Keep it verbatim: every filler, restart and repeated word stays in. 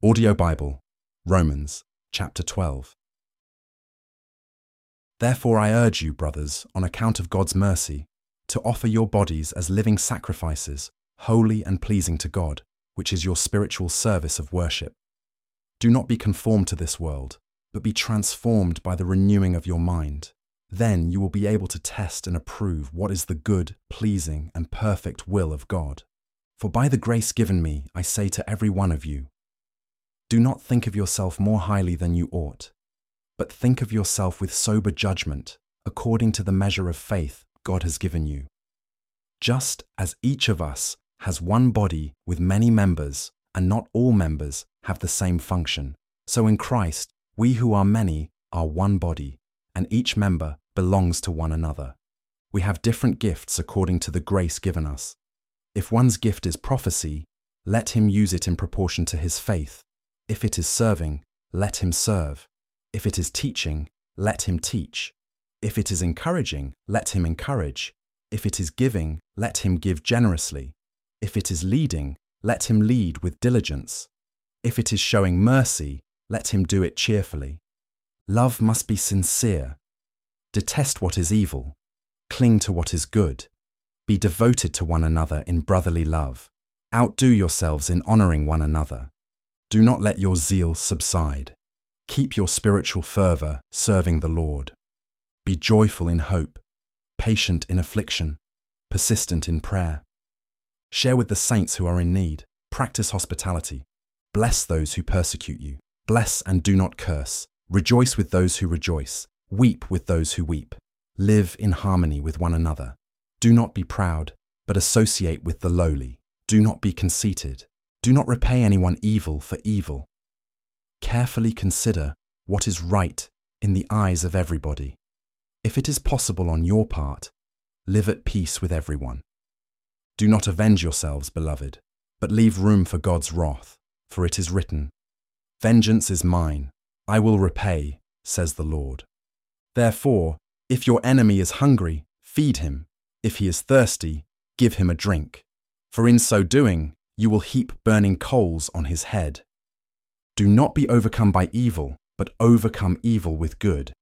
Audio Bible, Romans, chapter twelve. Therefore I urge you, brothers, on account of God's mercy, to offer your bodies as living sacrifices, holy and pleasing to God, which is your spiritual service of worship. Do not be conformed to this world, but be transformed by the renewing of your mind. Then you will be able to test and approve what is the good, pleasing, and perfect will of God. For by the grace given me, I say to every one of you, do not think of yourself more highly than you ought, but think of yourself with sober judgment, according to the measure of faith God has given you. Just as each of us has one body with many members, and not all members have the same function, so in Christ, we who are many are one body, and each member belongs to one another. We have different gifts according to the grace given us. If one's gift is prophecy, let him use it in proportion to his faith. If it is serving, let him serve. If it is teaching, let him teach. If it is encouraging, let him encourage. If it is giving, let him give generously. If it is leading, let him lead with diligence. If it is showing mercy, let him do it cheerfully. Love must be sincere. Detest what is evil. Cling to what is good. Be devoted to one another in brotherly love. Outdo yourselves in honoring one another. Do not let your zeal subside. Keep your spiritual fervor serving the Lord. Be joyful in hope, patient in affliction, persistent in prayer. Share with the saints who are in need. Practice hospitality. Bless those who persecute you. Bless and do not curse. Rejoice with those who rejoice. Weep with those who weep. Live in harmony with one another. Do not be proud, but associate with the lowly. Do not be conceited. Do not repay anyone evil for evil. Carefully consider what is right in the eyes of everybody. If it is possible on your part, live at peace with everyone. Do not avenge yourselves, beloved, but leave room for God's wrath, for it is written, "Vengeance is mine, I will repay, says the Lord." Therefore, if your enemy is hungry, feed him. If he is thirsty, give him a drink. For in so doing, you will heap burning coals on his head. Do not be overcome by evil, but overcome evil with good.